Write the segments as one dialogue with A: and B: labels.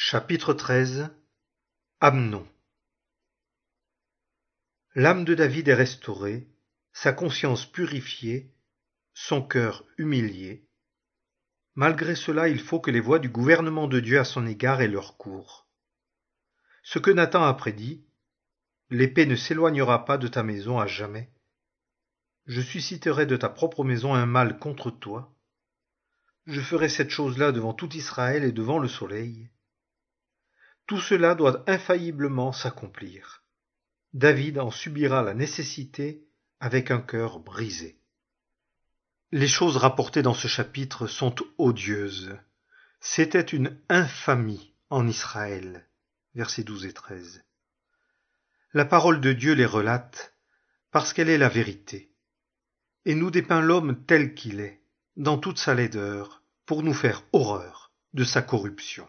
A: Chapitre 13. Amnon. L'âme de David est restaurée, sa conscience purifiée, son cœur humilié. Malgré cela, il faut que les voies du gouvernement de Dieu à son égard aient leur cours. Ce que Nathan a prédit, l'épée ne s'éloignera pas de ta maison à jamais. Je susciterai de ta propre maison un mal contre toi. Je ferai cette chose-là devant tout Israël et devant le soleil. Tout cela doit infailliblement s'accomplir. David en subira la nécessité avec un cœur brisé. Les choses rapportées dans ce chapitre sont odieuses. C'était une infamie en Israël. Versets 12 et 13. La parole de Dieu les relate parce qu'elle est la vérité, et nous dépeint l'homme tel qu'il est, dans toute sa laideur, pour nous faire horreur de sa corruption.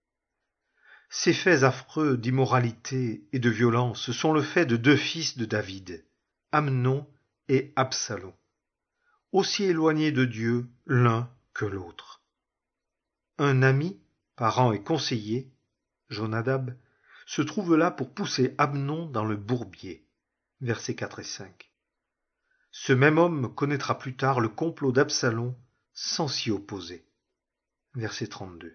A: Ces faits affreux d'immoralité et de violence sont le fait de deux fils de David, Amnon et Absalom, aussi éloignés de Dieu l'un que l'autre. Un ami, parent et conseiller, Jonadab, se trouve là pour pousser Amnon dans le bourbier. Versets 4 et 5. Ce même homme connaîtra plus tard le complot d'Absalom sans s'y opposer. Verset 32.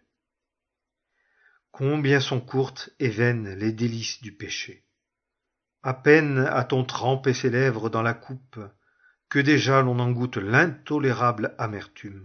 A: Combien sont courtes et vaines les délices du péché. À peine a-t-on trempé ses lèvres dans la coupe, que déjà l'on en goûte l'intolérable amertume.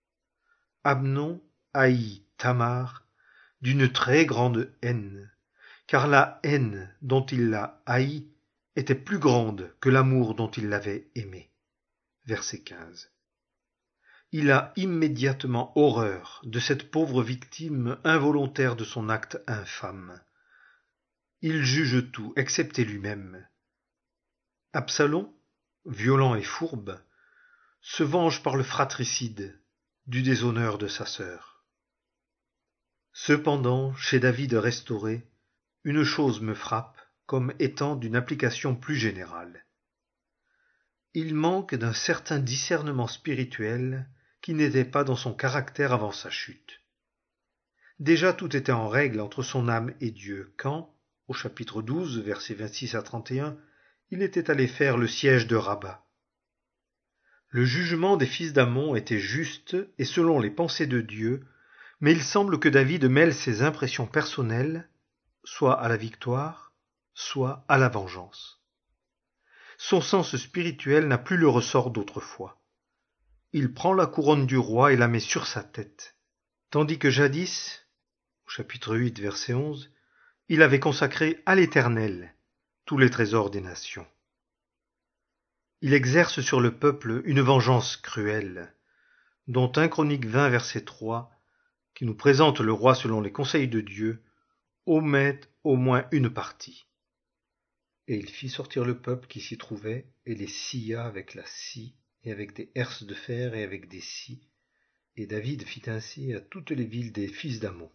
A: Amnon haït Tamar d'une très grande haine, car la haine dont il l'a haïe était plus grande que l'amour dont il l'avait aimée. Verset 15. Il a immédiatement horreur de cette pauvre victime involontaire de son acte infâme. Il juge tout, excepté lui-même. Absalom, violent et fourbe, se venge par le fratricide du déshonneur de sa sœur. Cependant, chez David restauré, une chose me frappe comme étant d'une application plus générale. Il manque d'un certain discernement spirituel qui n'était pas dans son caractère avant sa chute. Déjà tout était en règle entre son âme et Dieu quand, au chapitre 12, versets 26 à 31, il était allé faire le siège de Rabba. Le jugement des fils d'Ammon était juste et selon les pensées de Dieu, mais il semble que David mêle ses impressions personnelles, soit à la victoire, soit à la vengeance. Son sens spirituel n'a plus le ressort d'autrefois. Il prend la couronne du roi et la met sur sa tête, tandis que jadis, au chapitre 8, verset 11, il avait consacré à l'Éternel tous les trésors des nations. Il exerce sur le peuple une vengeance cruelle, dont 1 Chronique 20, verset 3, qui nous présente le roi selon les conseils de Dieu, omet au moins une partie. Et il fit sortir le peuple qui s'y trouvait, et les scia avec la scie, et avec des herses de fer et avec des scies, et David fit ainsi à toutes les villes des fils d'Ammon.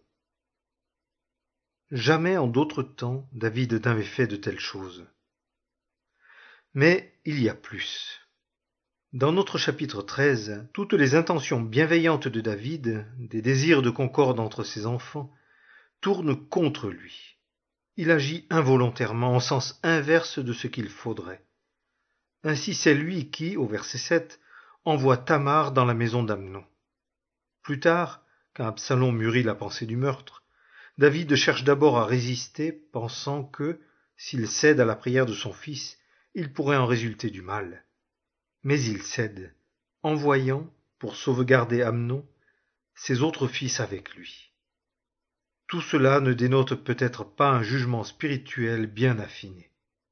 A: Jamais en d'autres temps David n'avait fait de telles choses. Mais il y a plus. Dans notre chapitre 13, toutes les intentions bienveillantes de David, des désirs de concorde entre ses enfants, tournent contre lui. Il agit involontairement en sens inverse de ce qu'il faudrait. Ainsi c'est lui qui, au verset 7, envoie Tamar dans la maison d'Amnon. Plus tard, quand Absalom mûrit la pensée du meurtre, David cherche d'abord à résister, pensant que, s'il cède à la prière de son fils, il pourrait en résulter du mal. Mais il cède, envoyant, pour sauvegarder Amnon, ses autres fils avec lui. Tout cela ne dénote peut-être pas un jugement spirituel bien affiné.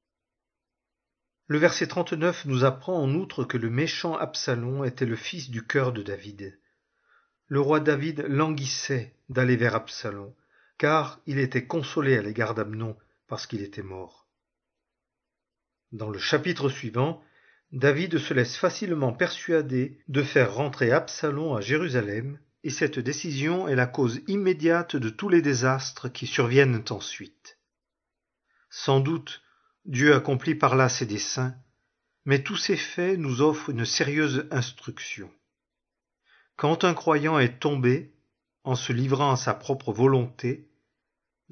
A: Le verset 39 nous apprend en outre que le méchant Absalom était le fils du cœur de David. Le roi David languissait d'aller vers Absalom, car il était consolé à l'égard d'Amnon parce qu'il était mort. Dans le chapitre suivant, David se laisse facilement persuader de faire rentrer Absalom à Jérusalem, et cette décision est la cause immédiate de tous les désastres qui surviennent ensuite. Sans doute, Dieu accomplit par là ses desseins, mais tous ces faits nous offrent une sérieuse instruction. Quand un croyant est tombé, en se livrant à sa propre volonté,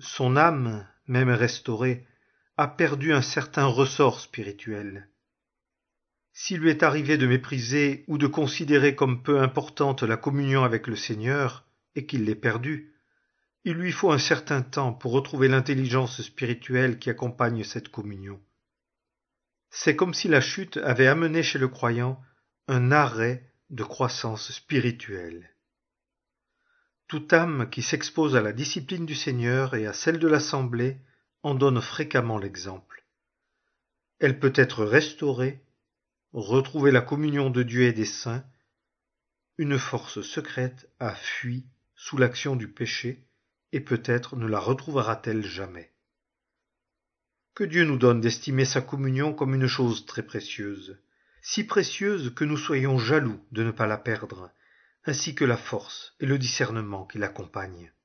A: son âme, même restaurée, a perdu un certain ressort spirituel. S'il lui est arrivé de mépriser ou de considérer comme peu importante la communion avec le Seigneur, et qu'il l'ait perdue, il lui faut un certain temps pour retrouver l'intelligence spirituelle qui accompagne cette communion. C'est comme si la chute avait amené chez le croyant un arrêt de croissance spirituelle. Toute âme qui s'expose à la discipline du Seigneur et à celle de l'Assemblée en donne fréquemment l'exemple. Elle peut être restaurée, retrouver la communion de Dieu et des saints. Une force secrète a fui sous l'action du péché, et peut-être ne la retrouvera-t-elle jamais. Que Dieu nous donne d'estimer sa communion comme une chose très précieuse, si précieuse que nous soyons jaloux de ne pas la perdre, ainsi que la force et le discernement qui l'accompagnent.